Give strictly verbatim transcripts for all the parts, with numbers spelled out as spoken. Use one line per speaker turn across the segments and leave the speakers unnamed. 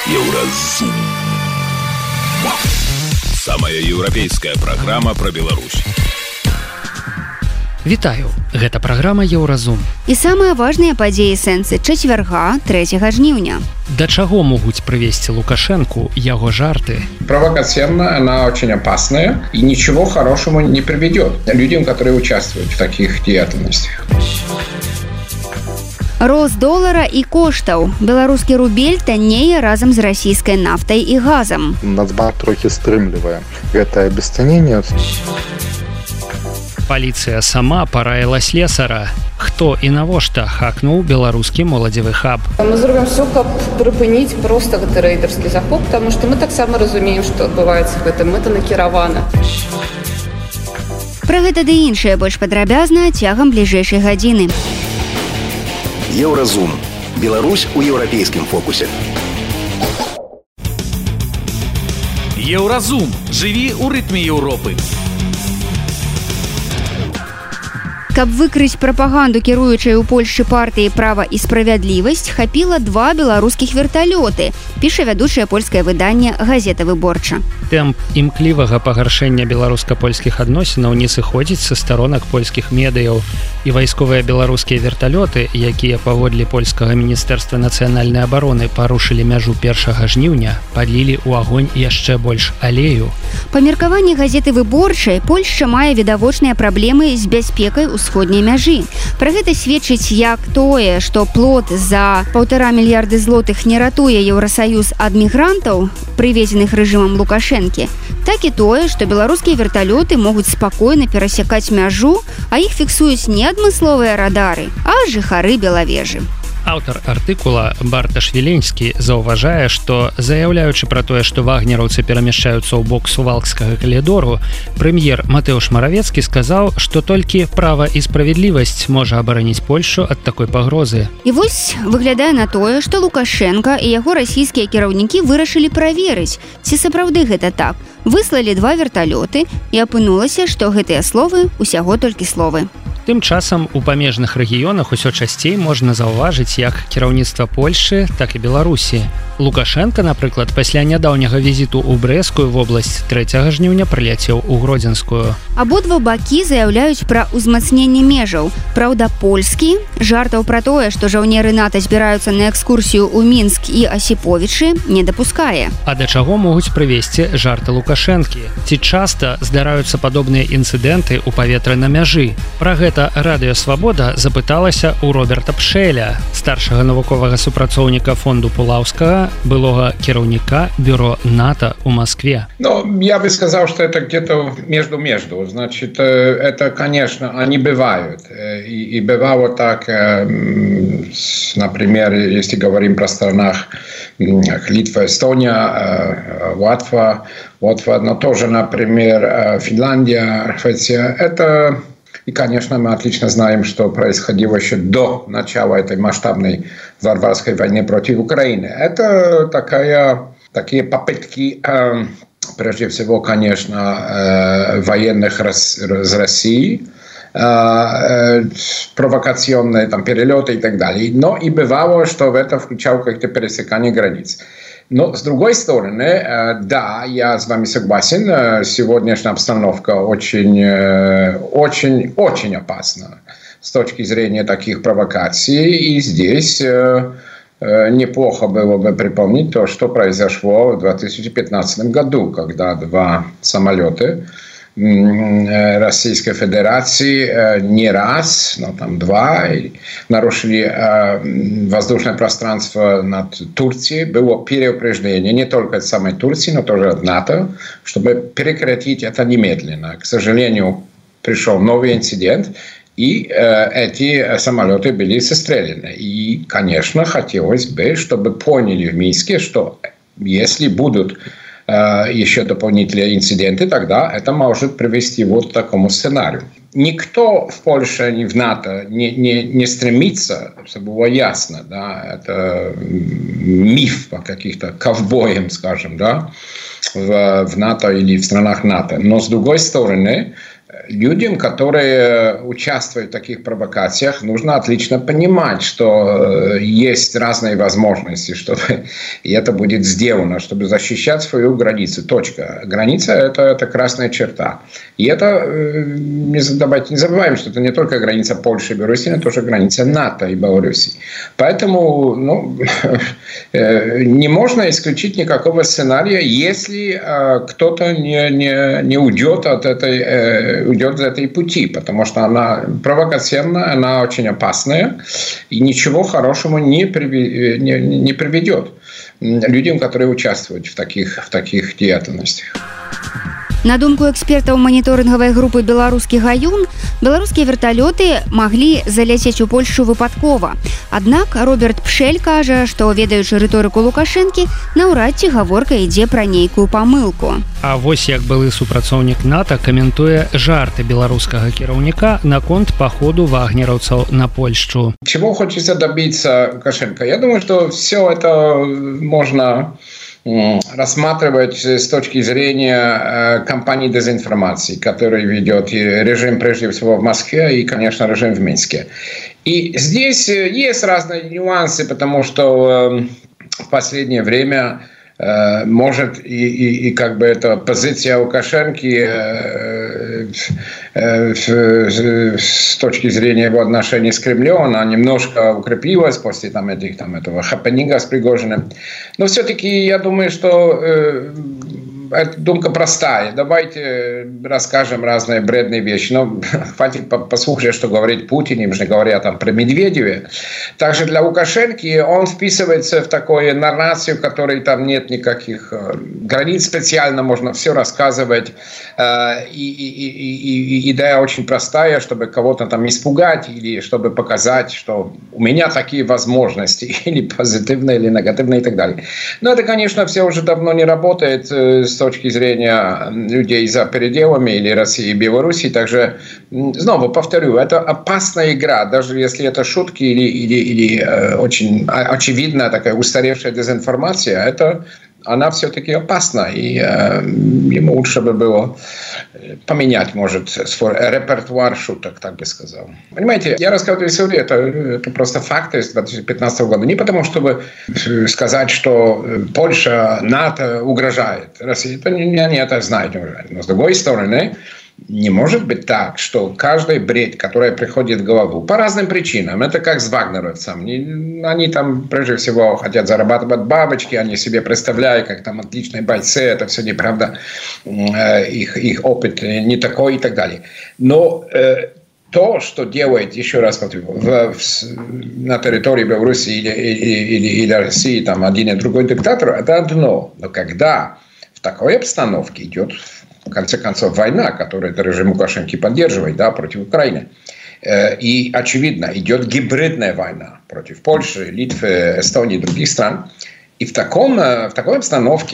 Еўразум. Самая еўрапейская праграма пра Беларусь.
Вітаю, гэта праграма Еўразум.
І самыя важныя падзеі сэнсы чацвярга трэцяга жніўня.
Да чаго могуць прывесці Лукашенку яго жарты?
Провокационно она очень опасная и ничего хорошего не приведет людям, которые участвуют в таких деятельностях.
Рост долара і коштаў. Беларускі рубель таннее разам з расійскай нафтай і газам.
Нацбанк трохі стрымлівае гэтае абесцаненне.
Паліцыя сама параіла слесара. Хто і навошта хакнуў беларускі моладзевы хаб?
Мы зробім все, каб прыпыніць проста гэты рэйдэрскі захоп, таму што мы таксама разумеем, што адбываецца гэта мэтанакіравана.
Пра гэта ды іншае больш падрабязна цягам бліжэйшай гадзіны.
Еўразум. Беларусь у еўрапейскім фокусе.
Еўразум. Жыві ў рытме Еўропы.
Каб выкрыць прапаганду кіруючай у Польшчы партыі «Права і справядлівасць», хапіла два беларускіх верталёты, піша вядучае польскае выданне «Газета Выборча».
Тэмп імклівага пагаршэння беларуска-польскіх адносінаў не сыходзіць са старонак польскіх медыяў, і вайсковыя беларускія верталёты, якія паводле польскага міністэрства нацыянальнай абароны парушылі мяжу першага жніўня, падлілі ў агонь яшчэ больш алею.
Па меркаванні газеты Выборчай, Польшча мае відавочныя праблемы з бяспекай усходняй мяжы. Пра гэта сведчыць як тое, што плот за паўтара мільярды злотых не ратуе Еўрасаюз ад мігрантаў, прывезеных рэжымам Лукашэнкі, так і тое, што беларускія верталёты могуць спакойна перасякаць мяжу, а іх фіксуюць не адмысловыя радары, а жыхары Белавежы.
Аўтар артыкула Барташ Віленскі заўважае, што, заяўляючы пра тое, што вагнераўцы перамяшчаюцца ў бок сувалкскага калідору, прэм'ер Матэўш Маравецкі сказаў, што толькі права і справядлівасць можа абараніць Польшчу ад такой пагрозы.
І вось выглядае на тое, што Лукашенка і яго расійскія кіраўнікі вырашылі праверыць, ці сапраўды гэта так. Выслалі два верталёты, і апынулася, што гэтыя словы усяго толькі словы.
Тым часам у памежных рэгіёнах усё часцей можна заўважыць як кіраўніцтва Польшчы, так і Беларусі. Лукашенка, напрыклад, пасля нядаўняга візіту ў Брэскую вобласць трэцяга жніўня прыляцеў у Гродзенскую.
Абодва бакі заяўляюць пра ўзмацненне межаў. Праўда, польскі жартаў пра тое, што жаўнеры НАТО збіраюцца на экскурсію ў Мінск і Асіповічы, не дапускае.
А да чаго могуць прывесці жарты Лукашэнкі? Ці часта здараюцца падобныя інцыдэнты ў паветры на мяжы? Пра гэта Радыё Свабода запыталася ў Роберта Пшэля, старшага навуковага супрацоўніка фонду Пулаўскага, былога кіраўніка бюро НАТО у Москве.
Ну, я бы сказал, что это где-то между-между. Значит, это, конечно, они бывают. И, и бывало так, например, если говорим про странах Литва, Эстония, Латва, Латва, но тоже, например, Финляндия, Швеция. Это... И, конечно, мы отлично знаем, что происходило еще до начала этой масштабной варварской войны против Украины. Это такая, такие попытки, э, прежде всего, конечно, э, военных из России, э, э, провокационные там, перелеты и так далее. Но и бывало, что в это включало какие-то пересекания границ. Но, с другой стороны, да, я с вами согласен, сегодняшняя обстановка очень, очень, очень опасна с точки зрения таких провокаций. И здесь неплохо было бы припомнить то, что произошло в две тысячи пятнадцатом году, когда два самолета Российской Федерации не раз, но там два, нарушили воздушное пространство над Турцией. Было переупреждение не только от самой Турции, но тоже от НАТО, чтобы прекратить это немедленно. К сожалению, пришел новый инцидент, и эти самолеты были застрелены. И, конечно, хотелось бы, чтобы поняли в Минске, что если будут еще дополнительные инциденты, тогда это может привести вот к такому сценарию. Никто в Польше, ни в НАТО не, не, не стремится, чтобы было ясно, да, это миф по каких-то ковбоям, скажем, да, в, в НАТО или в странах НАТО. Но с другой стороны, людям, которые участвуют в таких провокациях, нужно отлично понимать, что есть разные возможности, чтобы и это будет сделано, чтобы защищать свою границу. Точка. Граница это, – это красная черта. И это, не, давайте не забываем, что это не только граница Польши и Беларуси, но тоже граница НАТО и Беларуси. Поэтому ну, не можно исключить никакого сценария, если кто-то не, не, не уйдет от этой, уйдет с этой пути, потому что она провокационная, она очень опасная и ничего хорошего не, приведет, не, не приведет людям, которые участвуют в таких, в таких деятельностях.
На думку экспертаў маніторынгавай групы «Беларускі гаюн», беларускія верталёты маглі заляцець у Польшу выпадкова. Аднак Роберт Пшэль кажа, што, ведаючы рыторыку Лукашэнкі, наўрад ці гаворка ідзе пра нейкую памылку.
А вось як былы супрацоўнік НАТО каментуе жарты беларускага кіраўніка наконт паходу вагнераўцаў на Польшчу.
Чего хочется добиться Лукашенко? Я думаю, что все это можно рассматривать с точки зрения кампании дезинформации, которую ведет режим прежде всего в Москве и, конечно, режим в Минске. И здесь есть разные нюансы, потому что в последнее время может и, и, и как бы эта позиция Лукашенки э, э, э, с точки зрения его отношений с Кремлем, она немножко укрепилась после там, этих, там, этого хэппенинга с Пригожиным. Но все-таки я думаю, что э, эта думка простая. Давайте расскажем разные бредные вещи. Но хватит послушать, что говорит Путин, им же говорят там про Медведеве. Также для Лукашенки он вписывается в такую наррацию, в которой там нет никаких границ специально, можно все рассказывать. И, и, и, и идея очень простая, чтобы кого-то там испугать или чтобы показать, что у меня такие возможности, или позитивные, или негативные и так далее. Но это, конечно, все уже давно не работает с точки зрения людей за пределами или России и Беларуси. Также, снова повторю, это опасная игра, даже если это шутки или, или, или э, очень очевидная такая устаревшая дезинформация, это она все-таки опасна, и э, ему лучше бы было поменять, может, свой репертуар шуток, так бы сказал. Понимаете, я рассказываю историю, это, это просто факты с две тысячи пятнадцатого года. Не потому, чтобы сказать, что Польша, НАТО угрожает России. Это не, не это знают. Но с другой стороны, не может быть так, что каждый бред, который приходит в голову, по разным причинам, это как с вагнеровцами. Они там, прежде всего, хотят зарабатывать бабочки, они себе представляют, как там отличные бойцы, это все неправда, их, их опыт не такой и так далее. Но э, то, что делает, еще раз повторю, в, в, на территории Беларуси или, или, или, или России там один и другой диктатор, это одно. Но когда в такой обстановке идет в конце концов война, которую режим Лукашенко поддерживает, да, против Украины. И, очевидно, идет гибридная война против Польши, Литвы, Эстонии и других стран. И в, таком, в такой обстановке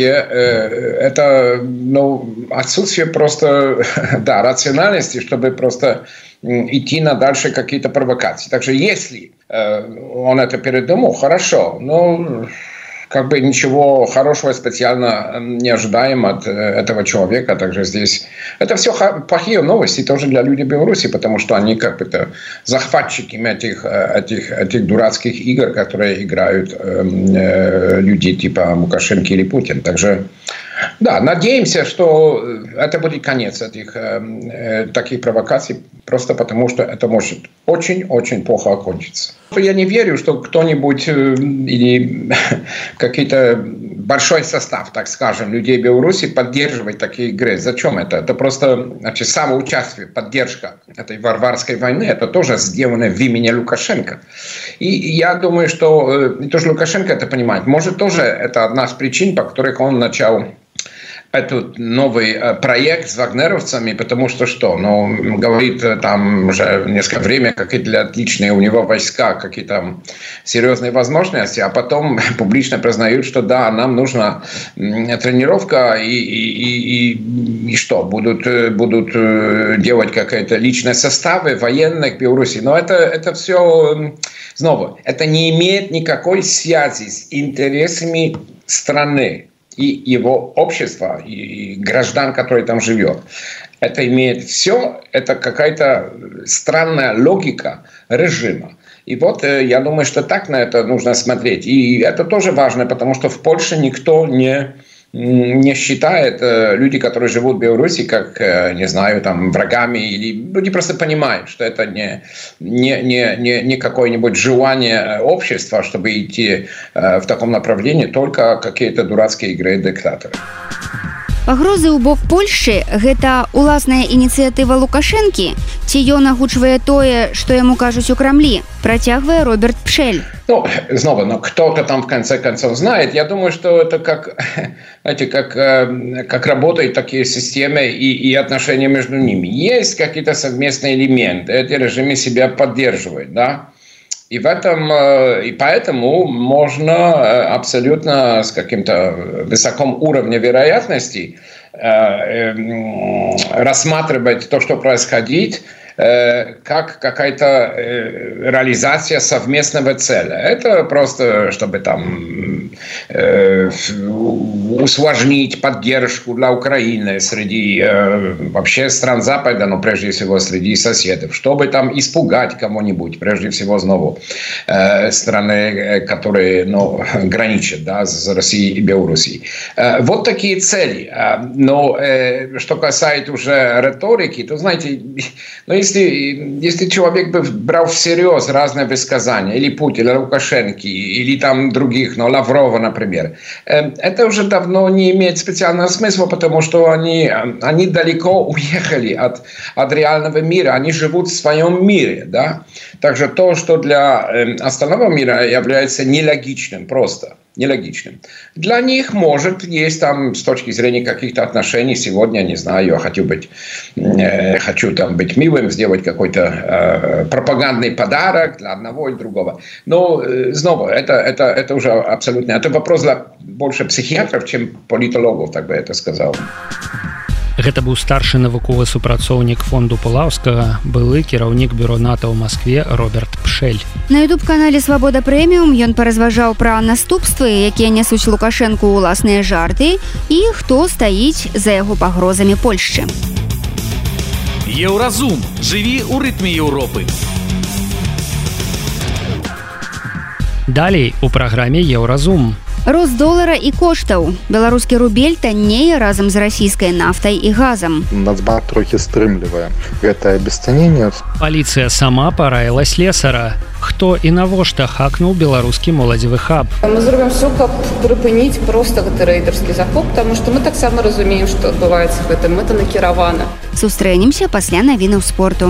это ну, отсутствие просто да, рациональности, чтобы просто идти на дальше какие-то провокации. Так что если он это передумал, хорошо, но как бы ничего хорошего специально не ожидаем от этого человека. Также здесь это все плохие новости тоже для людей Беларуси, потому что они как бы захватчики этих, этих, этих дурацких игр, которые играют э, люди типа Лукашенко или Путин. Также да, надеемся, что это будет конец этих э, таких провокаций, просто потому что это может очень-очень плохо окончиться. Я не верю, что кто-нибудь э, или какой-то большой состав, так скажем, людей Беларуси поддерживает такие игры. Зачем это? Это просто значит, самоучастие, поддержка этой варварской войны. Это тоже сделано в имени Лукашенко. И я думаю, что э, тоже Лукашенко это понимает. Может, тоже это одна из причин, по которых он начал этот новый проект с вагнеровцами, потому что что? Ну, говорит там уже несколько времени, какие-то отличные у него войска, какие там серьезные возможности, а потом публично признают, что да, нам нужна тренировка и, и, и, и что? Будут, будут делать какие-то личные составы военных в Беларуси. Но это, это все, снова, это не имеет никакой связи с интересами страны и его общества, и граждан, которые там живет. это имеет все, это какая-то странная логика режима. И вот я думаю, что так на это нужно смотреть. И это тоже важно, потому что в Польше никто не, не считает люди, которые живут в Беларуси, как, не знаю, там, врагами. Или люди просто понимают, что это не, не, не, не, не какое-нибудь желание общества, чтобы идти в таком направлении, только какие-то дурацкие игры диктаторов.
Пагрозы ў бок Польшчы – гэта уласная ініцыятыва Лукашэнкі, ці ён агучвае тое, што яму кажуць у Крамлі, працягвае Роберт Пшэль.
Ну, снова, но кто-то там в конце концов знает. Я думаю, что это как, знаете, как, как работают такие системы и, и отношения между ними. Есть какие-то совместные элементы, эти режимы себя поддерживают, да? И в этом, и поэтому можно абсолютно с каким-то высоким уровнем вероятности рассматривать то, что происходит, как какая-то реализация совместного цели. Это просто, чтобы там э, усложнить поддержку для Украины среди э, вообще стран Запада, но прежде всего среди соседов, чтобы там испугать кого-нибудь, прежде всего снова э, страны, которые ну, граничат да, с Россией и Белоруссией. Э, вот такие цели. Но э, что касается уже риторики, то знаете, ну, Если, если человек бы брал всерьез разные высказания, или Путина, или Лукашенко, или там других, ну, Лаврова, например, это уже давно не имеет специального смысла, потому что они, они далеко уехали от, от реального мира, они живут в своем мире, да. Также то, что для остального мира является нелогичным просто. Нелогичным. Для них, может, есть там с точки зрения каких-то отношений сегодня, не знаю, я хочу быть, э, хочу там быть милым, сделать какой-то э, пропагандный подарок для одного и другого. Но э, снова, это, это, это уже абсолютно, это вопрос для больше психиатров, чем политологов, так бы это сказал.
Гэта быў старшы навуковы супрацоўнік фонду Пулаўскага, былы кіраўнік бюро НАТО ў Маскве Роберт Пшэль.
На ютуб-канале «Свабода Прэміум» ён паразважаў пра наступствы, якія нясуць Лукашэнку ўласныя жарты і хто стаіць за яго пагрозамі Польшчы.
Еўразум. Жыві ў рытме Еўропы.
Далей у праграме «Еўразум».
Рост долара і коштаў. Беларускі рубель таннее разам з расійскай нафтай і газам.
Нацбанк трохі стрымлівае гэтае абесцаненне.
Паліцыя сама параіла слесара. Хто і навошта хакнуў беларускі моладзевы хаб?
Мы зробім все, каб прыпыніць проста гэты рэйдэрскі захоп, таму што мы таксама разумеем, што адбываецца гэтым мэтанакіравана.
Сустрэнемся пасля навінаў спорту.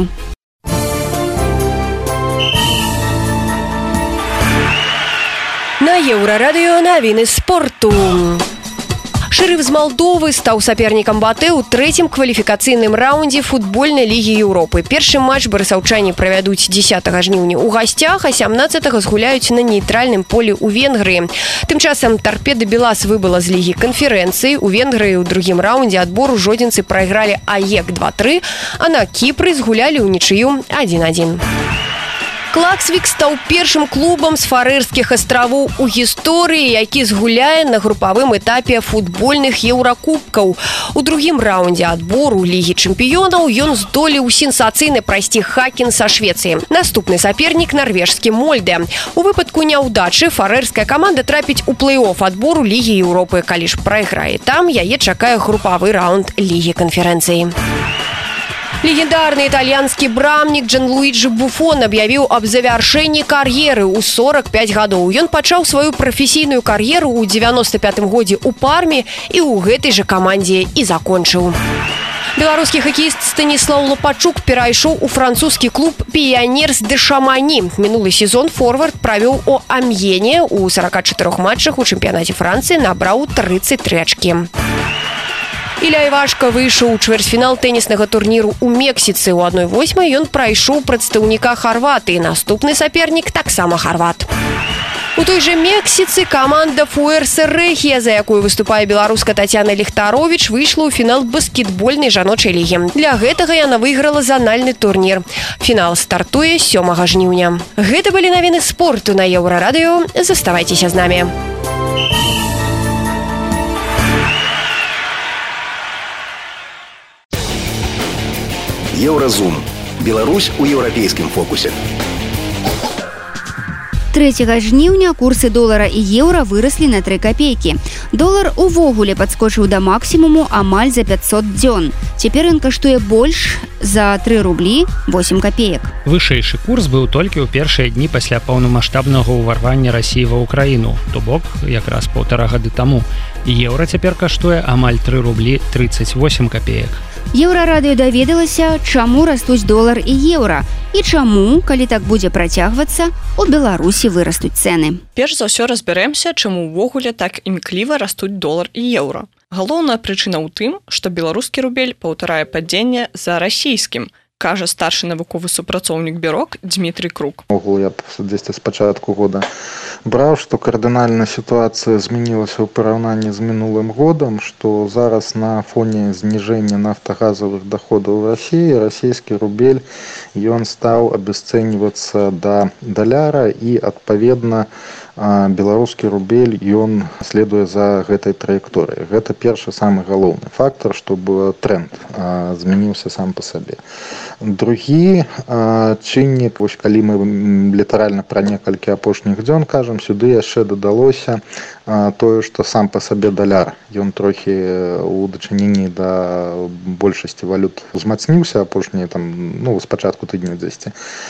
На Еўрарадыё навіны спорту. Шэрыф з Малдовы стаў сапернікам Батэ ў трэцім кваліфікацыйным раўндзе футбольнай лігі Еўропы. Першы матч барысаўчане правядуць дзесятага жніўня ў гасцях, а сямнаццатага згуляюць на нейтральным полі ў Венгрыі. Тым часам Торпеда Белас выбыла з лігі канферэнцыі. У Венгрыі ў другім раўндзе адбору жодзінцы прайгралі АЕК два тры, а на Кіпры згулялі ўнічыю адзін адзін. Клаксвік стаў першым клубам з Фарэрскіх астравоў у гісторыі, які згуляе на групавым этапе футбольных еўракубкаў. У другім раўндзе адбору Лігі чэмпіёнаў ён здолеў сенсацыйна прайсці Хакен са Швецыі. Наступны сапернік нарвежскі Мольдэ. У выпадку няўдачы фарэрская каманда трапіць у плэй-оф адбору Лігі Еўропы. Калі ж прайграе там, яе чакае групавы раўнд Лігі канферэнцыі. Легендарны італьянскі брамнік Джанлуіджі Буфон аб'явіў аб завяршэнні кар'еры ў сорак пяць гадоў. Ён пачаў сваю прафесійную кар'еру ў дзевяноста пятым годзе ў Парме і ў гэтай жа камандзе і закончыў. Беларускі хакеіст Станіслаў Лопачук перайшоў у французскі клуб «Піянерс де Шамані». Мінулы сезон форвард правёў у Амьене ў сарака чатырох матчах у чэмпіянаце Францыі, набраў трыццаць тры ачкі. Ілля Івашка выйшаў у чвэрцьфінал тэніснага турніру ў Мексіцы. У адной восьмай ён прайшоў прадстаўніка Харватыі. Наступны сапернік таксама харват. У той жа Мексіцы каманда Фуэрса Рэгія, за якую выступае беларуска Тацяна Ліхтаровіч, выйшла ў фінал баскетбольнай жаночай лігі. Для гэтага яна выйграла занальны турнір. Фінал стартуе сёмага жніўня. Гэта былі навіны спорту на Еўрарадыё. Заставайцеся з намі.
Еўразум. Беларусь у еўрапейскім фокусе.
трэцяга жніўня курсы долара і еўра выраслі на тры капейкі. Долар увогуле падскочыў да максімуму амаль за пятьсот дзён. Цяпер ён каштуе больш за тры рублі восемь капеек.
Вышэйшы курс быў толькі ў першыя дні пасля паўнамаштабнага ўварвання Расіі ва ўкраіну, то бок якраз паўтара гады таму. Еўра цяпер каштуе амаль тры рублі тридцать восемь капеек.
Еўрарадыё даведалася, чаму растуць долар і еўра і чаму, калі так будзе працягвацца, у Беларусі вырастуць цэны.
Перш за ўсё разбяремся, чаму ўвогуле так імкліва растуць долар і еўра. Галоўная прычына ў тым, што беларускі рубель паўтарае падзенне за расійскім, кажа старшы навуковы супрацоўнік Бюрок Дмітрий Крук.
Ого, я дзесьці з пачатку года браў, што кардынальна сітуацыя змянілася ў параўнанні з мінулым годам, што зараз на фоне зніжэння нафтагазавых даходаў Расіі расійскі рубель ён стаў абясцэньвацца да даляра і адпаведна беларускі рубель ён следуе за гэтай траекторыяй. Гэта першы самы галоўны фактар, чтобы тренд змяніўся сам па сабе. Другі чыннік, вось калі мы літаральна пра некалькі апошніх дзён кажам, сюды яшчэ дадалося тое, што сам па сабе даляр ён трохі у дачыненні да большасці валют узмацніўся апошнія там, ну, спачатку тыдня дзесьці.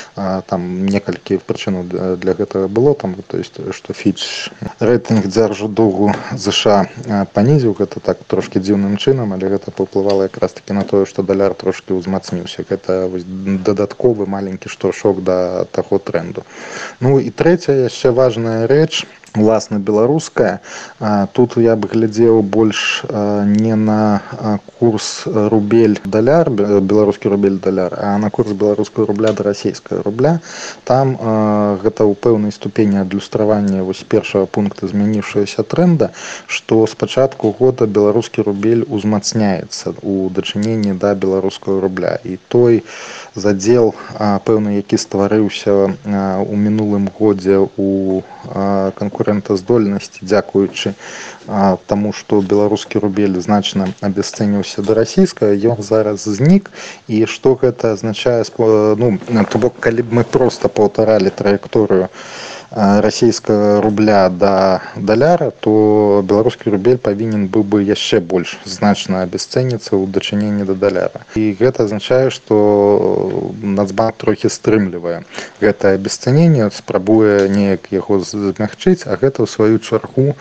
Там некалькі прычынаў для гэтага было, там, то есть што Фіч рэйтынг дзяржу доўгу ЗША панізіў, гэта так трошкі дзіўным чынам, але гэта паўплывала якраз такі на тое, што даляр трошкі ўзмацніўся. Гэта вось дадатковы маленькі штуршок да таго тренду. Ну і трэцяя яшчэ важная рэч, уласна беларуская. Тут я б глядзеў больш не на курс рубель-даляр, беларускі рубель-даляр, а на курс беларускага рубля да расійскага рубля. Там гэта ў пэўнай ступені адлюстравання вось першага пункта змяніўшаяся тренда, што з пачатку года беларускі рубель узмацняецца у дачыненні да беларускага рубля. І той задзел пэўны, які стварыўся ў мінулым годзе у канкурэнтаздольнасці, дзякуючы таму, што беларускі рубель значна абясцэніўся да расійскага, ён зараз знік. І што гэта азначае? Ну, то бок, калі б мы проста паўтаралі траекторыю расійскага рубля да даляра, то беларускі рубель павінен быў бы яшчэ больш значна абясцэніцца ў дачыненні да даляра. І гэта азначае, што Нацбанк трохі стрымлівае гэтае абясцэненне, спрабуе неяк яго змягчыць, а гэта ў сваю чаргу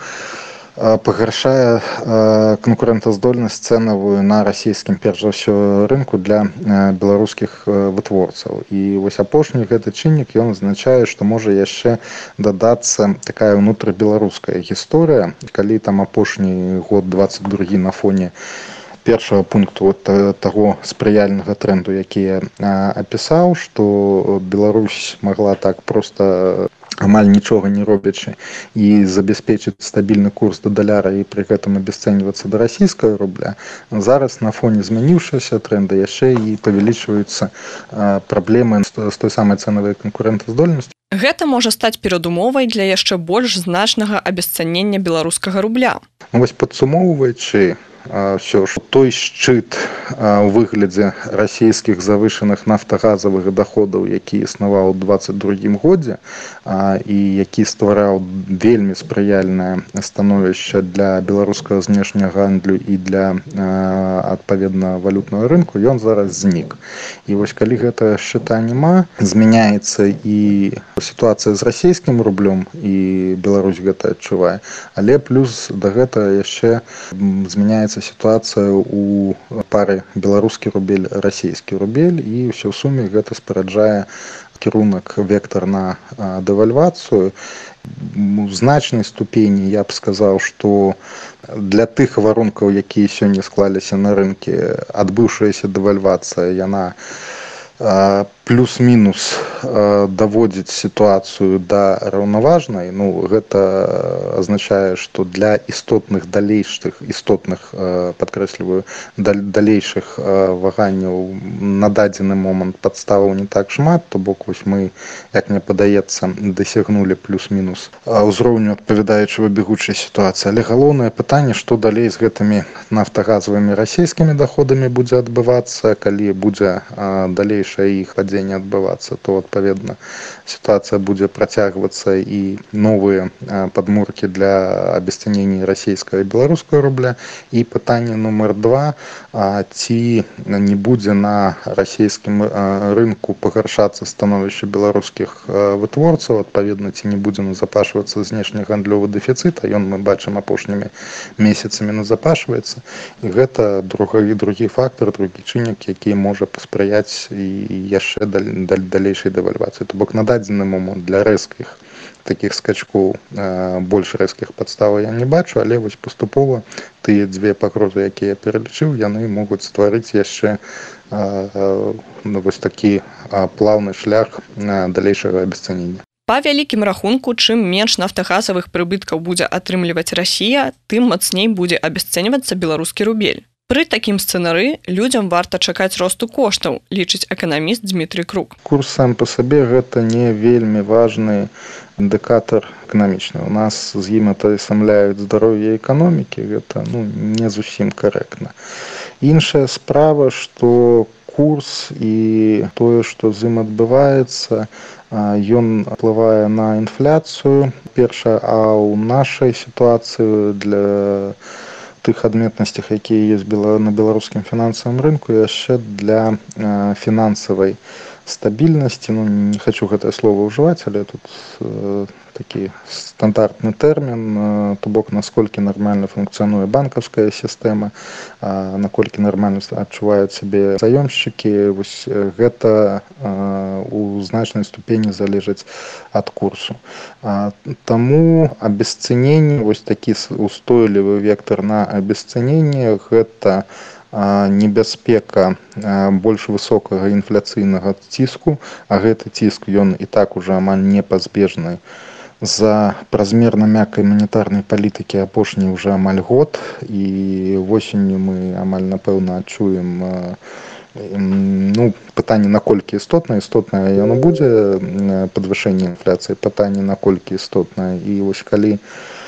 пагаршае канкурэнтаздольнасць цэнавую на расійскім, перш за ўсё, рынку для беларускіх вытворцаў. І вось апошні гэты чыннік, ён азначае, што можа яшчэ дадацца такая ўнутрыбеларуская гісторыя. Калі там апошні год двадцать другі на фоне першага пункту таго спрыяльнага тренду, які я апісаў, што Беларусь магла так проста амаль нічога не робячы і забяспечыць стабільны курс да даляра і пры гэтым абясцэньвацца да расійскага рубля. Зараз на фоне змяніўшаяся тренда яшчэ і павялічваюцца праблемы з той самай цэнавай канкурэнтаздольнасці.
Гэта можа стаць перадумовай для яшчэ больш значнага абясцэнення беларускага рубля.
Вось падсумоўваючы ўсё ж той шчыт у выглядзе расійскіх завышаных нафтагазавых даходаў, які існаваў у двадцать другім годзе і які ствараў вельмі спрыяльнае становішча для беларускага знешняга гандлю і для адпаведна валютнага рынку, ён зараз знік. І вось калі гэтага шчыта няма, змяняецца і сітуацыя з расійскім рублём, і Беларусь гэта адчувае, але плюс да гэтага яшчэ змяняецца сітуацыя у пары беларускі рубель, расійскі рубель, і ўсё ў суме гэта спараджае кірунак, вектар на дэвальвацыю. У значнай ступені я б сказаў, што для тых варункаў, якія сёння склаліся на рынке, адбыўшаяся дэвальвацыя, яна плюс-мінус даводзіць сітуацыю да раўнаважнай. Ну, гэта азначае, што для істотных далейшых істотных, падкрэсліваю, далейшых ваганняў на дадзены момант падставаў не так шмат, то бок вось мы, як мне падаецца, дасягнулі плюс-мінус ўзроўню адпавядаючага бягучай сітуацыі. Але галоўнае пытанне, што далей з гэтымі нафтагазавымі расійскімі даходамі будзе адбывацца, калі будзе далейшае іх падзенне адбывацца, то адпаведна сітуацыя будзе працягвацца і новыя падмуркі для абесцянення расійскага і беларускага рубля. І пытанне нумар два, ці не будзе на расійскім рынку пагаршацца становішча беларускіх вытворцаў, адпаведна, ці не будзе назапашвацца знешнегандлёвы дэфіцыт, а ён, мы бачым, апошнімі месяцамі назапашваецца. І гэта другі, другі фактор, другі чыннік, які можа паспрыяць і яшчэ далейшай дэвальвацыі. То бок на дадзены момант для рэзкіх такіх скачкоў больш рэзкіх падставаў я не бачу, але вось паступова тыя дзве пагрозы, якія я пералічыў, яны могуць стварыць яшчэ вось такі плаўны шлях далейшага абесцянення.
Па вялікім рахунку, чым менш нафтагазавых прыбыткаў будзе атрымліваць Расія, тым мацней будзе абесцэньвацца беларускі рубель. Пры такім сцэнары людзям варта чакаць росту коштаў, лічыць эканаміст Дмітрый Крук.
Курс сам па сабе гэта не вельмі важны індыкатар эканамічны. У нас з ім атаясамляюць здароўе эканомікі, гэта ну, не зусім карэктна. Іншая справа, што курс і тое, што з ім адбываецца, ён уплывае на інфляцыю. Першае, а ў нашай сітуацыі для тых адметнасцях, якія ёсць на беларускім фінансавым рынку, яшчэ для фінансавай стабільнасці. Ну, не хочу гэтае слово ўжываць, але тут э, такі стандартны тэрмін, то бок, насколькі нармальна функцыянуе банкаўская сістэма, а наколькі нармальна адчуваюць сябе заёмшчыкі. Вось гэта э, у значнай ступені залежыць ад курсу. А, таму абесцэненне, вось такі устойлівы вектор на абесцэненне, гэта небяспека больш высокага інфляцыйнага ціску, а гэты ціск ён і так уже амаль непазбежны з-за празмерна мяккай манетарнай палітыкі апошні уже амаль год, і восенню мы амаль напэўна адчуем ну, пытанне наколькі істотнае, істотнае яно будзе падвышэнне інфляцыі, пытанне наколькі істотнае. І вось калі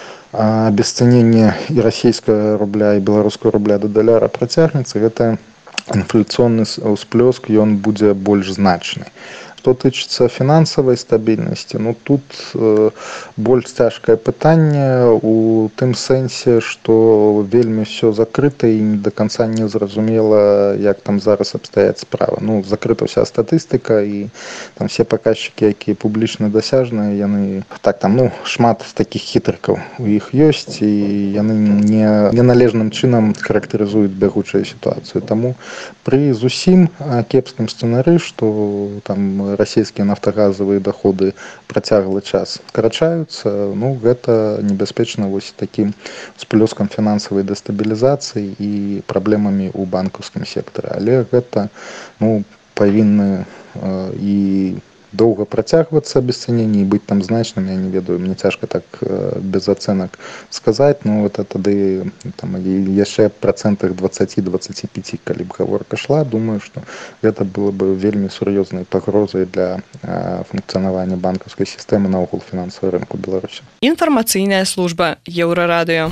абесцэненне і расійскага рубля і беларускага рубля да даляра працягнецца, гэта інфляцыйны ўсплёск ён будзе больш значны. Што тычыцца фінансавай стабільнасці, ну тут э, больш цяжкае пытанне у тым сэнсе, што вельмі ўсё закрыта і не да канца не зразумела, як там зараз абстаяць справа. Ну, закрыта ўся статыстыка і там все паказчыкі, якія публічна дасяжныя, яны так там, ну, шмат такіх хітрыкаў у іх ёсць, і яны не неналежным чынам характарызуюць бягучую сітуацыю. Таму пры зусім кепскім сцэнары, што там расійскія нафтагазавыя даходы працяглы час скарачаюцца, ну, гэта небяспечна вось такім всплёскам фінансавай дэстабілізацыі і праблемамі ў банкаўскім сектары. Але гэта ну, павінны э, і доўга працягвацца абесцэненне і быць там значным, я не ведаю, мне цяжка так э, без ацэнак сказаць, но это тады там, яшчэ працэнтах дваццаць-дваццаць пяць, калі б гаворка шла, думаю, што гэта было бы вельмі сур'ёзнай пагрозай для э, функцыянавання банкаўскай сістэмы наогул фінансавага рынку Беларусі.
Інфармацыйная служба Еўрарадыё.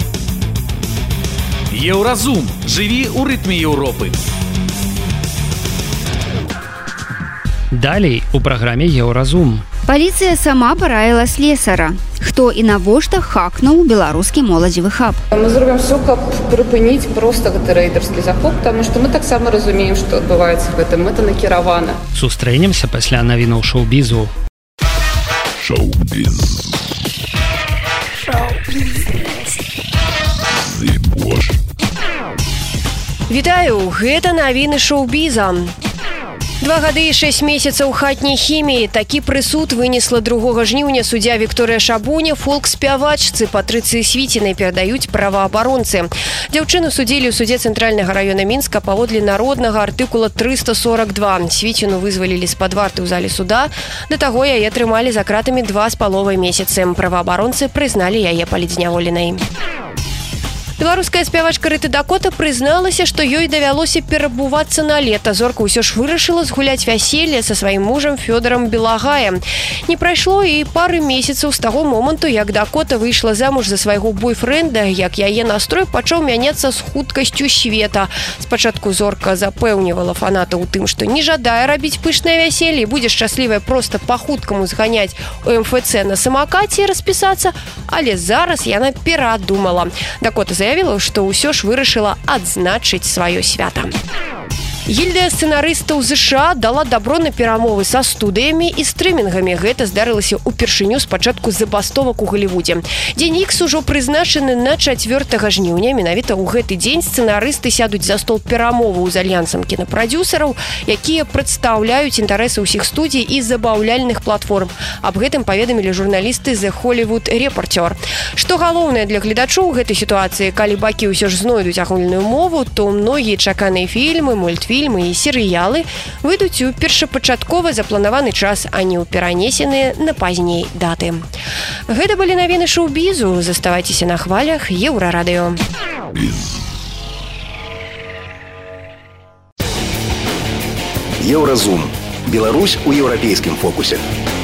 Еўразум. Жыві ў рытме Еўропы.
Далей у праграме Еўразум.
Паліцыя сама параіла слесара. Хто і навошта хакнуў беларускі моладзевы хаб?
Мы зробім все, каб прыпыніць проста гэты рэйдэрскі захоп, таму што мы таксама разумеем, што адбываецца гэтым, гэта накіравана.
Сустрэнемся пасля навінаў шоу-бізу.
Шоу-біз. Шоу-біз.
Вітаю, гэта навіны шоу-біза. Два гады і шэсць месяцаў хатняй хіміі. Такі прысуд вынесла другога жніўня суддзя Вікторыя Шабуня фолк-спявачцы Патрыцыі Свіцінай перадаюць праваабаронцы. Дзяўчыну судзілі ў судзе цэнтральнага раёна Мінска паводле народнага артыкула трыста сорок два. Свіціну вызвалілі з-пад варты ў зале суда. Да таго яе трымалі за кратамі два з паловай месяцы. Праваабаронцы прызналі яе паліцняволенай. Беларуская спявачка Рыта Дакота прызналася, што ёй давялося перабувацца на лета. Зорка ўсё ж вырашыла згуляць вяселле са сваім мужам Фёдорам Белагаем. Не прайшло і пары месяцаў з таго моманту, як Дакота выйшла замуж за свайго бойфрэнда, як яе настрой пачаў мяняцца з хуткасцю света. Спачатку Зорка запэўнівала фанатаў у тым, што не жадае рабіць пышнае вяселле і будзе шчаслівая проста па-хуткаму зганяць у эм эф цэ на самакаце і распісацца, але зараз яна перадумала. Дакота заявіла, што ўсё ж вырашыла адзначыць сваё свята. Гільдыя сцэнарыстаў ЗША дала дабро на перамовы са студыямі і стрымінгамі. Гэта здарылася ўпершыню з пачатку забастовак у Галівудзе. Дзень Ікс ужо прызначаны на чацвёртага жніўня. Менавіта ў гэты дзень сцэнарысты сядуць за стол перамоваў з альянсам кінапрадзюсараў, якія прадстаўляюць інтарэсы ўсіх студій і забаўляльных платформ. Аб гэтым паведамілі журналісты The Hollywood Reporter. Што галоўнае для гледачоў гэтай сітуацыі, калі бакі ўсё ж знойдуць агульную мову, то многія чаканыя фільмы, мультфільмы фільмы і серыялы выйдуць у першапачаткова запланаваны час, а не ў перанесеныя на пазней даты. Гэта былі навіны шоу-бізу. Заставайцеся на хвалях Еўрарадыё.
Еўразум. Беларусь у еўрапейскім фокусе.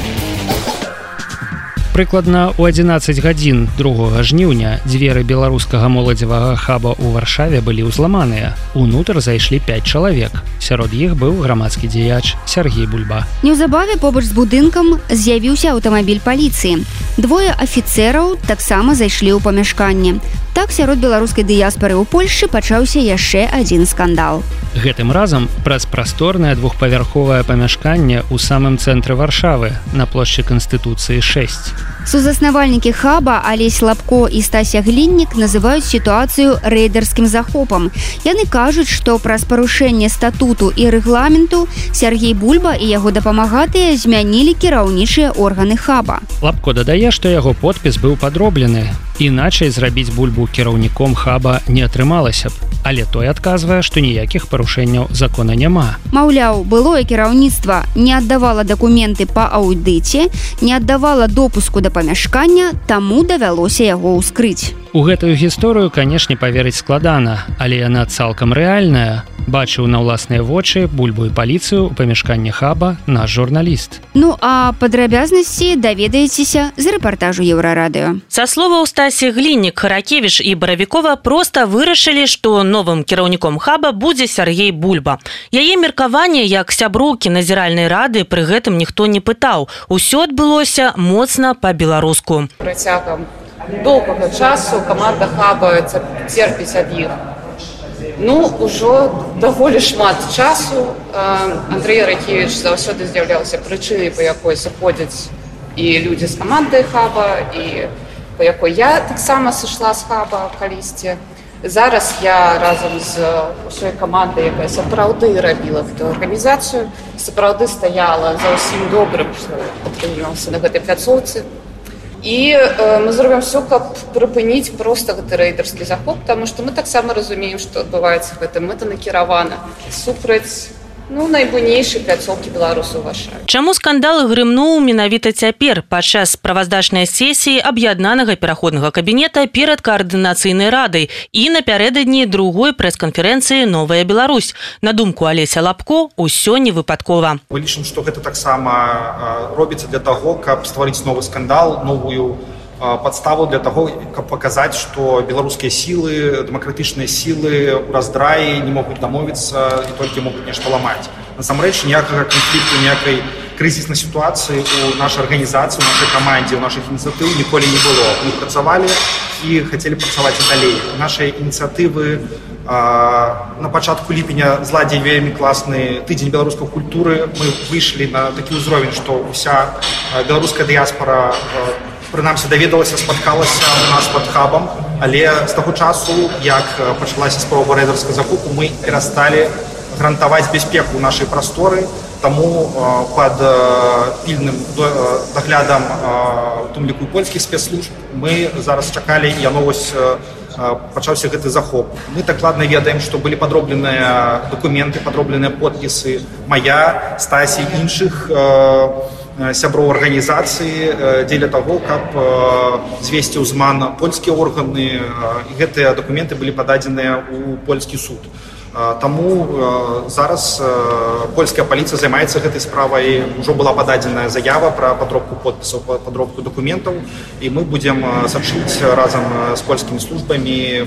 Прыкладна ў адзінаццаць гадзін другога жніўня дзверы беларускага моладзевага хаба ў Варшаве былі ўзламаныя. Унутр зайшлі пяць чалавек. Сярод іх быў грамадскі дзеяч Сяргей Бульба.
Неўзабаве побач з будынкам з'явіўся аўтамабіль паліцыі. Двое афіцэраў таксама зайшлі ў памяшканне. Так сярод беларускай дыяспары ў Польшчы пачаўся яшчэ адзін скандал.
Гэтым разам праз прасторнае двухпавярховае памяшканне ў самым цэнтры Варшавы на плошчы Канстытуцыі шэсць.
Сузаснавальнікі хаба Алесь Лапко і Стася Гліннік называюць сітуацыю рэйдарскім захопам. Яны кажуць, што праз парушэнне статуту і рэгламенту Сяргей Бульба і яго дапамагатыя змянілі кіраўнічыя органы хаба.
Лапко дадае, што яго подпіс быў падроблены. Іначай зрабіць Бульбу кіраўніком хаба не атрымалася б. Але той адказвае, што ніякіх парушэнняў закона няма.
Маўляў, былое кіраўніцтва не аддавала дакументы па аўдыце, не аддавала допуску да памяшкання, таму давялося яго ўскрыць.
У гэтую гісторыю, канешне, паверыць складана, але яна цалкам рэальная. Бачыў на ўласныя вочы Бульбу і паліцыю ў памяшканні хаба наш журналіст.
Ну а падрабязнасці даведаецеся з рэпартажу Еўрарадыё.
Са словаў Стасі Гліннік, Харакевіч і Баравікова проста вырашылі, што новым кіраўніком хаба будзе Сяргей Бульба. Яе меркаванне як сяброўкі назіральнай рады пры гэтым ніхто не пытаў. Усё адбылося моцна па-беларуску.
Працягам доўгага часу каманда хаба церпіць ад іх. Ну, ужо даволі шмат часу. Андрэй Ракевіч заўсёды з'яўляўся прычынай, па якой сыходзяць і людзі з камандай хаба, і па якой я таксама сышла з хаба калісьці. Зараз я разам з усёй камандай, якая сапраўды рабіла гэтую арганізацыю, сапраўды стаяла за ўсім добрым, што атрымлівалася на гэтай пляцоўцы. І э, мы зробім все, каб прыпыніць проста гэты рэйдарскі захоп, таму што мы таксама разумеем, што адбываецца гэтым. Гэта накіравана супраць ну, найбуйнейшай пляцоўкі беларусаў у Варшаве.
Чаму скандал грымнуў менавіта цяпер падчас справаздачнай сесіі аб'яднанага пераходнага кабінета перад каардынацыйнай радай і напярэдадні другой прэс-канферэнцыі «Новая Беларусь». На думку Алеся Лапко, усё не выпадкова.
Мы лічым, што гэта таксама робіцца для таго, каб стварыць новы скандал, новую подставу для того, каб паказаць, што беларускія сілы, дэмакратычныя сілы ў раздраі не могуць дамовіцца і толькі могуць нешта ламаць. Насамрэч, ніякага канфлікту, ніякай крызіснай сітуацыі ў нашай арганізацыі, у нашай камандзе, у нашых ініцыятыў ніколі не было. Мы працавалі і хацелі працаваць і далей. Нашыя ініцыятывы на пачатку ліпеня зладзілі вельмі класны тыдзень беларускай культуры. Мы выйшлі на такі ўзровень, што ўся беларуская дыяспара прынамсі даведалася, спаткалася у нас пад хабам, але з таго часу, як пачалася спроба рэйдарскага захопу, мы перасталі гарантаваць бяспеку нашай прасторы. Таму пад пільным даглядам, у тым ліку польскіх спецслужб, мы зараз чакалі, яно вось пачаўся гэты захоп. Мы дакладна ведаем, што былі падробленыя дакументы, падробленыя подпісы мая, Стасі, іншых сяброў арганізацыі дзеля таго, каб звесці ўзман польскія органы, і гэтыя дакументы былі пададзеныя ў польскі суд. Таму зараз польская паліцыя займаецца гэтай справай. Ужо была пададзеная заява пра падробку подпісаў, падробку дакументаў, і мы будзем сачыць разам з польскімі службамі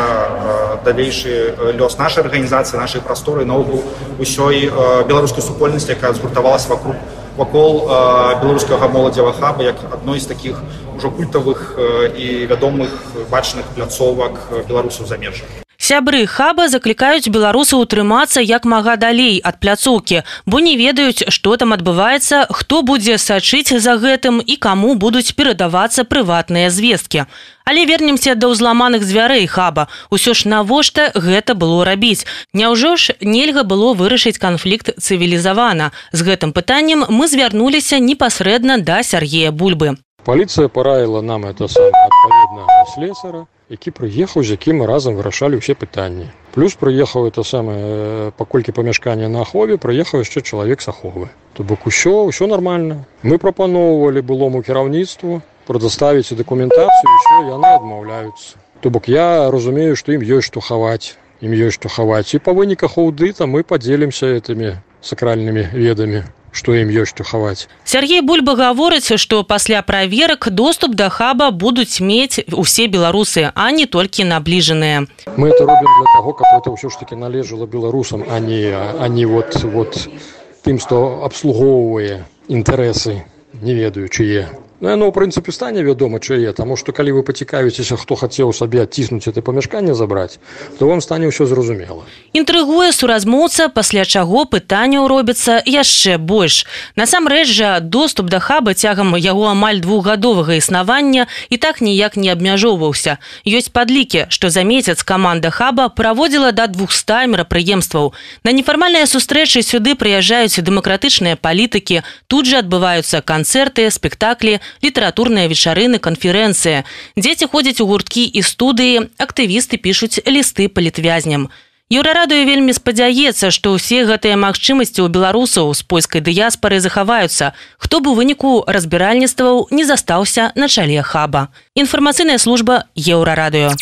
пра далейшы лёс нашай арганізацыі, нашай прасторы, наогул усёй беларускай супольнасці, якая згуртавалася вакол вакол беларускага моладзевага хаба, як адной з такіх ужо культавых і вядомых бачных пляцовак беларусаў замежжа.
Сябры хаба заклікаюць беларусаў утрымацца як мага далей ад пляцоўкі, бо не ведаюць, што там адбываецца, хто будзе сачыць за гэтым і каму будуць перадавацца прыватныя звесткі. Але вернемся да ўзламаных дзвярэй хаба. Усё ж навошта гэта было рабіць? Няўжо ж нельга было вырашыць канфлікт цывілізавана? З гэтым пытаннем мы звярнуліся непасрэдна да Сергея Бульбы.
Паліцыя параіла нам это самае адпаведнага слесара, які прыехаў, з якім мы разам вырашалі ўсе пытанні. Плюс прыехаў это самае, паколькі памяшкання на ахове, прыехаў яшчэ чалавек з аховы. То бок усё, усё нармальна. Мы прапаноўвалі былому кіраўніцтву прадставіць дакументацыю, ўсё, яны адмаўляюцца. То бок я разумею, што ім ёсць што хаваць, ім ёсць што хаваць. І па выніках аўдыта мы падзелімся гэтымі сакральнымі ведамі, што ім ёсць што хаваць.
Сергей Бульба гаворыць, што пасля праверак доступ да хаба будуць мець усе беларусы, а не толькі набліжаныя.
Мы это робім для таго, каб это ўсё ж таки належала беларусам, а не, а не вот, вот тым, што абслугоўвае інтарэсы, не ведаю, чые. Ну, яно, ў прынцыпе, стане вядома, чые, таму што калі вы пацікавіцеся, хто хацеў сабе адціснуць это памяшканне забраць, то вам стане ўсё зразумела.
Інтрыгуе суразмоўца, пасля чаго пытанняў робіцца яшчэ больш. Насамрэч жа, доступ да хаба цягам яго амаль двухгадовага існавання і так ніяк не абмяжоўваўся. Ёсць падлікі, што за месяц каманда хаба праводзіла да двухсот мерапрыемстваў. На нефармальныя сустрэчы сюды прыязджаюць дэмакратычныя палітыкі, тут жа адбываюцца канцэрты, спектаклі, літаратурныя вечарыны, канферэнцыі. Дзеці ходзяць у гурткі і студыі, актывісты пішуць лісты палітвязням. Еўрарадыё вельмі спадзяецца, што ўсе гэтыя магчымасці ў беларусаў з польскай дыяспары захаваюцца, хто б у выніку разбіральніцтваў не застаўся на чале хаба. Інфармацыйная служба Еўрарадыё.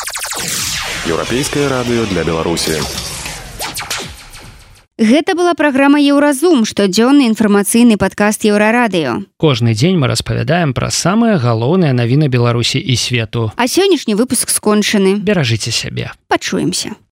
Еўрапейскае радыё для Беларусі.
Гэта была праграма «Еўразум», штодзённы інфармацыйны падкаст Еўрарадыё.
Кожны дзень мы распавядаем пра самыя галоўныя навіны Беларусі і свету.
А сённяшні выпуск скончаны.
Беражыце сябе.
Пачуемся.